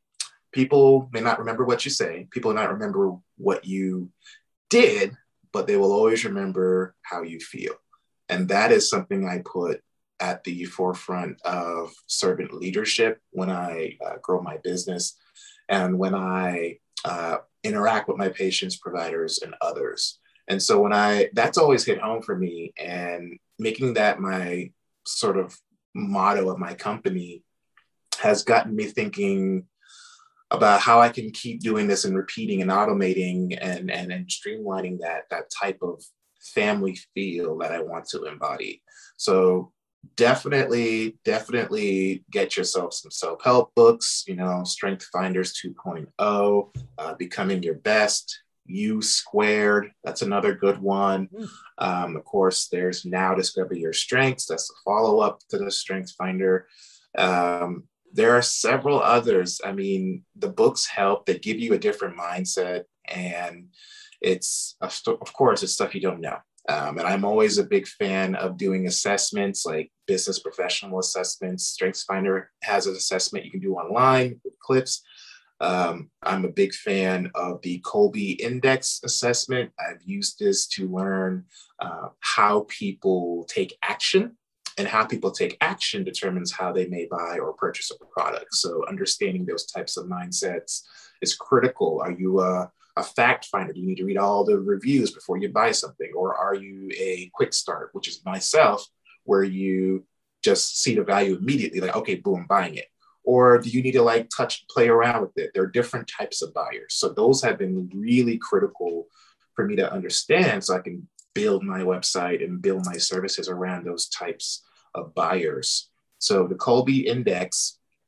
people may not remember what you say. People may not remember what you did, but they will always remember how you feel. And that is something I put at the forefront of servant leadership when I uh, grow my business and when I uh, interact with my patients, providers, and others. And so when I, that's always hit home for me, and making that my sort of motto of my company has gotten me thinking about how I can keep doing this and repeating and automating and, and, and streamlining that, that type of family feel that I want to embody. So definitely, definitely get yourself some self-help books, you know, Strength Finders two point oh, uh, Becoming Your Best, U Squared. That's another good one. Um, of course, there's Now Discover Your Strengths. That's the follow-up to the Strength Finder. Um, there are several others. I mean, the books help. They give you a different mindset, and it's, of course, it's stuff you don't know. Um, and I'm always a big fan of doing assessments like business professional assessments. StrengthsFinder has an assessment you can do online with clips. Um, I'm a big fan of the Kolbe Index assessment. I've used this to learn uh, how people take action, and how people take action determines how they may buy or purchase a product. So understanding those types of mindsets is critical. Are you a a fact finder? Do you need to read all the reviews before you buy something? Or are you a quick start, which is myself, where you just see the value immediately, like, okay, boom, buying it? Or do you need to like touch, play around with it? There are different types of buyers. So those have been really critical for me to understand so I can build my website and build my services around those types of buyers. So the Kolbe Index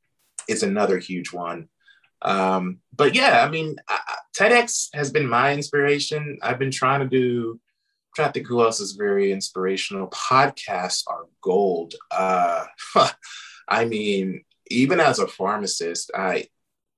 is another huge one. Um, but yeah, I mean, I, TEDx has been my inspiration. I've been trying to do, trying to think who else is very inspirational. Podcasts are gold. Uh, I mean, even as a pharmacist, I,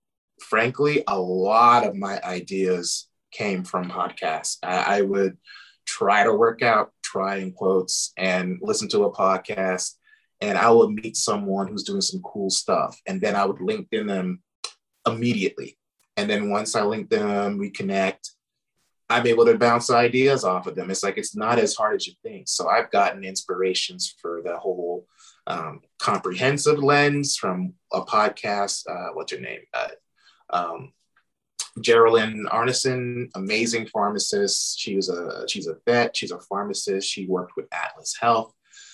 frankly, a lot of my ideas came from podcasts. I, I would try to work out, try in quotes, and listen to a podcast, and I would meet someone who's doing some cool stuff. And then I would LinkedIn them immediately. And then once I link them, we connect, I'm able to bounce ideas off of them. It's like, it's not as hard as you think. So I've gotten inspirations for the whole um, comprehensive lens from a podcast. Uh, what's your name? Uh, um, Geraldine Arneson, amazing pharmacist. She was a, she's a vet. She's a pharmacist. She worked with Atlas Health.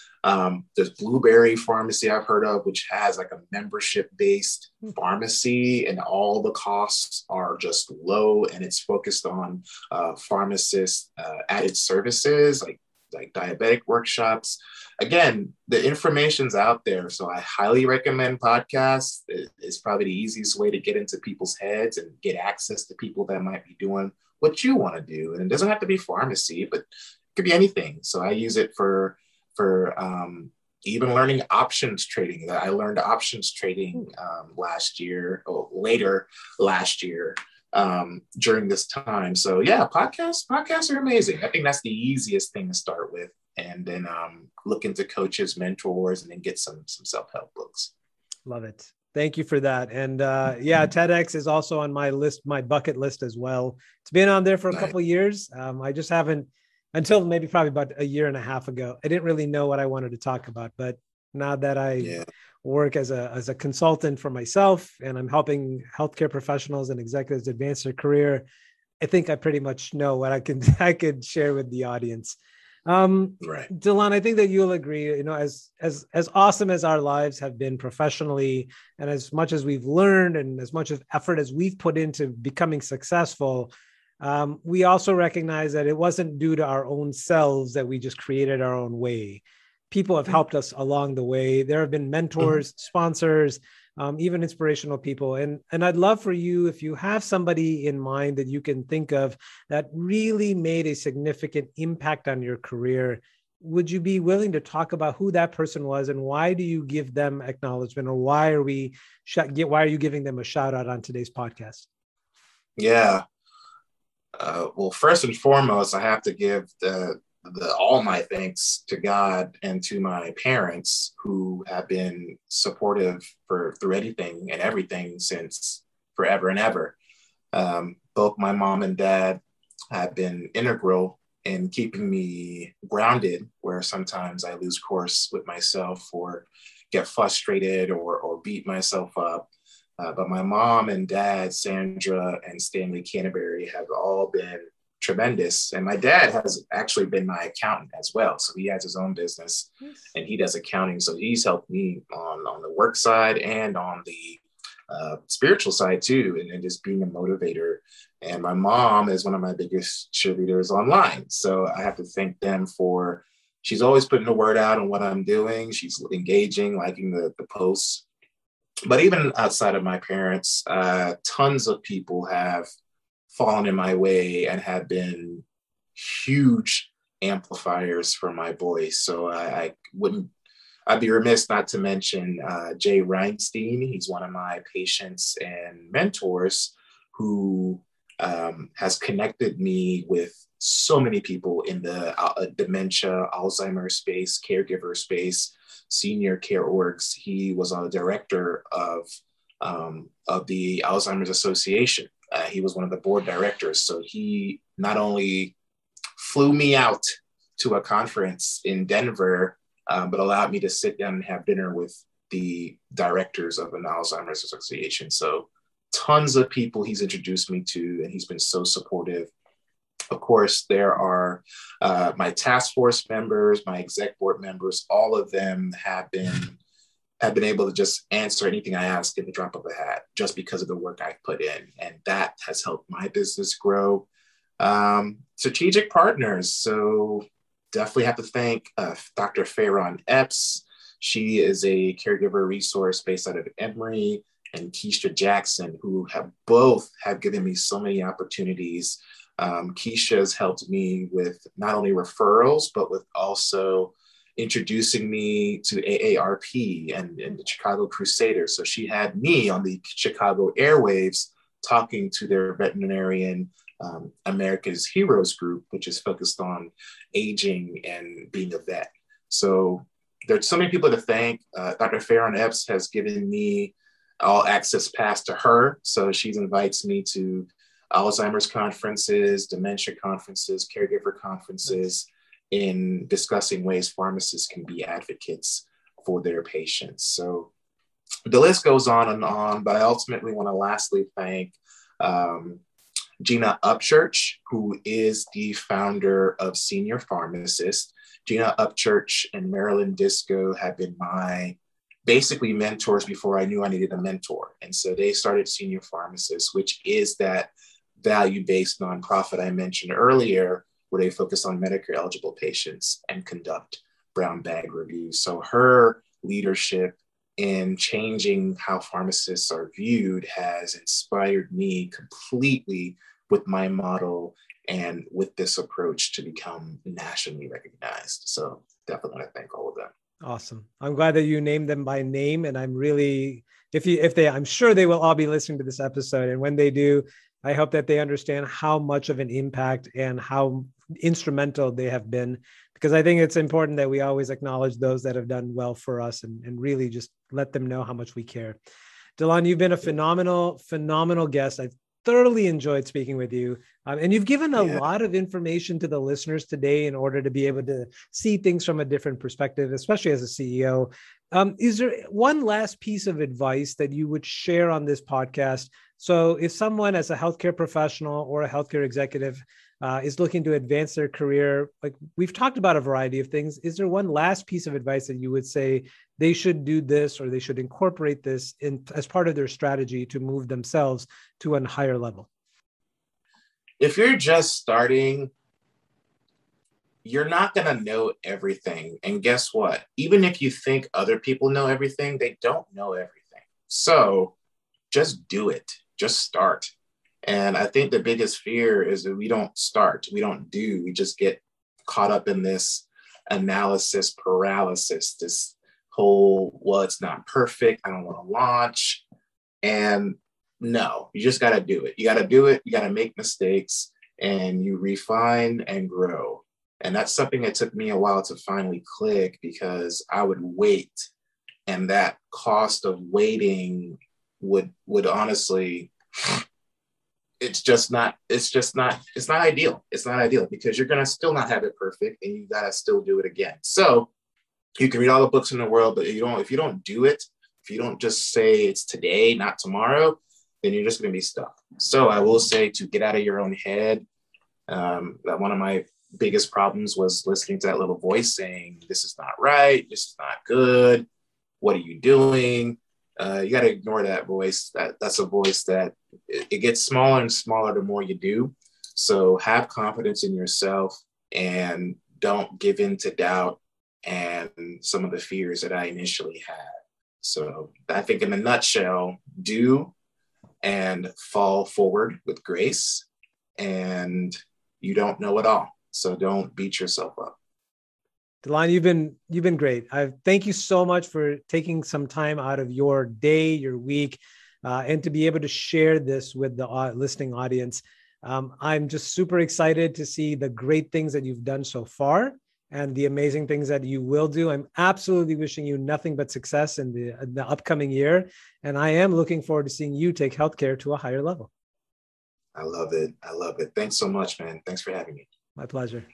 Um, there's Blueberry Pharmacy I've heard of, which has like a membership-based pharmacy, and all the costs are just low, and it's focused on uh, pharmacist uh, added services like like diabetic workshops. Again, the information's out there, so I highly recommend podcasts. It's probably the easiest way to get into people's heads and get access to people that might be doing what you want to do, and it doesn't have to be pharmacy, but it could be anything. So I use it for for um, even learning options trading. I learned options trading um, last year or later last year um, during this time. So yeah, podcasts, podcasts are amazing. I think that's the easiest thing to start with. And then um, look into coaches, mentors, and then get some, some self-help books. Love it. Thank you for that. And uh, yeah, TEDx is also on my list, my bucket list as well. It's been on there for a Nice. couple of years. Um, I just haven't, until maybe probably about a year and a half ago, I didn't really know what I wanted to talk about. But now that I yeah. work as a as a consultant for myself, and I'm helping healthcare professionals and executives advance their career, I think I pretty much know what I can I could share with the audience. Um, right. Delon, I think that you'll agree, you know, as, as, as awesome as our lives have been professionally, and as much as we've learned and as much of effort as we've put into becoming successful, um, we also recognize that it wasn't due to our own selves that we just created our own way. People have helped us along the way. There have been mentors, mm-hmm. sponsors, Um, even inspirational people. And, and I'd love for you, if you have somebody in mind that you can think of that really made a significant impact on your career, would you be willing to talk about who that person was, and why do you give them acknowledgement, or why are we, why are you giving them a shout out on today's podcast? Yeah. Uh, well, first and foremost, I have to give the The, all my thanks to God and to my parents, who have been supportive for through anything and everything since forever and ever. Um, both my mom and dad have been integral in keeping me grounded, where sometimes I lose course with myself or get frustrated or, or beat myself up. Uh, but my mom and dad, Sandra and Stanley Canterbury, have all been tremendous. And my dad has actually been my accountant as well. So he has his own business and he does accounting. So he's helped me on, on the work side and on the uh, spiritual side too, and, and just being a motivator. And my mom is one of my biggest cheerleaders online. So I have to thank them for, she's always putting the word out on what I'm doing. She's engaging, liking the, the posts. But even outside of my parents, uh, tons of people have fallen in my way and have been huge amplifiers for my voice. So I, I wouldn't, I'd be remiss not to mention uh, Jay Reinstein. He's one of my patients and mentors who um, has connected me with so many people in the uh, dementia, Alzheimer's space, caregiver space, senior care orgs. He was a director of, um, of the Alzheimer's Association. Uh, he was one of the board directors. So he not only flew me out to a conference in Denver, um, but allowed me to sit down and have dinner with the directors of an Alzheimer's Association. So tons of people he's introduced me to, and he's been so supportive. Of course, there are uh, my task force members, my exec board members, all of them have been have been able to just answer anything I ask in the drop of a hat, just because of the work I've put in. And that has helped my business grow. Um, strategic partners. So definitely have to thank uh, Doctor Farron Epps. She is a caregiver resource based out of Emory, and Keisha Jackson, who have both have given me so many opportunities. Um, Keisha has helped me with not only referrals, but with also introducing me to A A R P and, and the Chicago Crusaders. So she had me on the Chicago airwaves talking to their veterinarian um, America's Heroes group, which is focused on aging and being a vet. So there's so many people to thank. Uh, Doctor Farron Epps has given me all access pass to her. So she invites me to Alzheimer's conferences, dementia conferences, caregiver conferences, in discussing ways pharmacists can be advocates for their patients. So the list goes on and on, but I ultimately want to lastly thank um, Gina Upchurch, who is the founder of Senior Pharmacist. Gina Upchurch and Marilyn Disco have been my basically mentors before I knew I needed a mentor. And so they started Senior Pharmacist, which is that value-based nonprofit I mentioned earlier, where they focus on Medicare eligible patients and conduct brown bag reviews. So her leadership in changing how pharmacists are viewed has inspired me completely with my model and with this approach to become nationally recognized. So definitely want to thank all of them. Awesome. I'm glad that you named them by name. And I'm really, if you, if they, I'm sure they will all be listening to this episode. And when they do, I hope that they understand how much of an impact and how instrumental they have been, because I think it's important that we always acknowledge those that have done well for us and, and really just let them know how much we care. Delon, you've been a phenomenal, phenomenal guest. I've thoroughly enjoyed speaking with you. Um, and you've given a yeah. lot of information to the listeners today in order to be able to see things from a different perspective, especially as a C E O. Um, is there one last piece of advice that you would share on this podcast? So if someone as a healthcare professional or a healthcare executive uh, is looking to advance their career, like we've talked about a variety of things, is there one last piece of advice that you would say they should do this or they should incorporate this in as part of their strategy to move themselves to a higher level? If you're just starting, you're not going to know everything. And guess what? Even if you think other people know everything, they don't know everything. So just do it. Just start. And I think the biggest fear is that we don't start, we don't do, we just get caught up in this analysis paralysis, this whole, well, it's not perfect, I don't want to launch. And no, you just got to do it. You got to do it. You got to make mistakes and you refine and grow. And that's something that took me a while to finally click, because I would wait, and that cost of waiting would would honestly, it's just not, it's just not, it's not ideal. It's not ideal because you're going to still not have it perfect and you got to still do it again. So you can read all the books in the world, but you don't, if you don't do it, if you don't just say it's today, not tomorrow, then you're just going to be stuck. So I will say to get out of your own head. Um, that one of my biggest problems was listening to that little voice saying, this is not right. This is not good. What are you doing? Uh, you got to ignore that voice. That that's a voice that it, it gets smaller and smaller the more you do. So have confidence in yourself and don't give in to doubt and some of the fears that I initially had. So I think in a nutshell, do and fall forward with grace, and you don't know it all. So don't beat yourself up. Delon, you've been you've been great. I thank you so much for taking some time out of your day, your week, uh, and to be able to share this with the uh, listening audience. Um, I'm just super excited to see the great things that you've done so far and the amazing things that you will do. I'm absolutely wishing you nothing but success in the, in the upcoming year, and I am looking forward to seeing you take healthcare to a higher level. I love it. I love it. Thanks so much, man. Thanks for having me. My pleasure.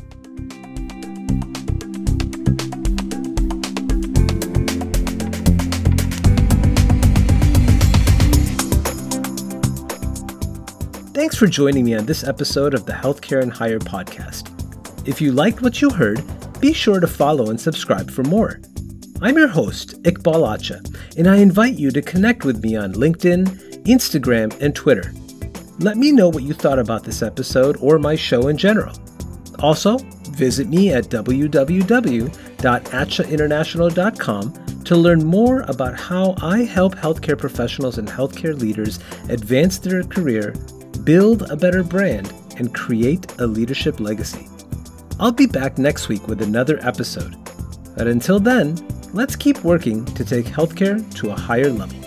Thanks for joining me on this episode of the Healthcare and Higher podcast. If you liked what you heard, be sure to follow and subscribe for more. I'm your host, Iqbal Acha, and I invite you to connect with me on LinkedIn, Instagram, and Twitter. Let me know what you thought about this episode or my show in general. Also, visit me at w w w dot acha international dot com to learn more about how I help healthcare professionals and healthcare leaders advance their career, build a better brand, and create a leadership legacy. I'll be back next week with another episode. But until then, let's keep working to take healthcare to a higher level.